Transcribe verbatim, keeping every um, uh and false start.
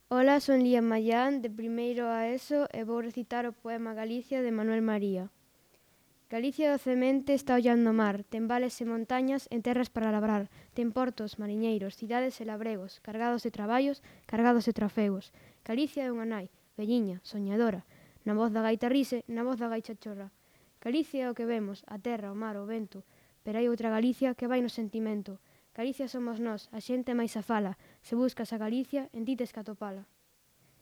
Ola, son Lía Mayán, de primeiro a ESO, e vou recitar o poema Galicia de Manuel María. Galicia docemente está ollando o mar, ten vales e montañas en terras para labrar, ten portos, mariñeiros, cidades e labregos, cargados de traballos, cargados de trafegos. Galicia é unha nai, velliña, soñadora, na voz da gaita rise, na voz da gaixa chorra. Galicia é o que vemos, a terra, o mar, o vento, pero hai outra Galicia que vai no sentimento. Galicia somos nós, a xente máis a fala, se buscas a Galicia, en ti tes que atopala.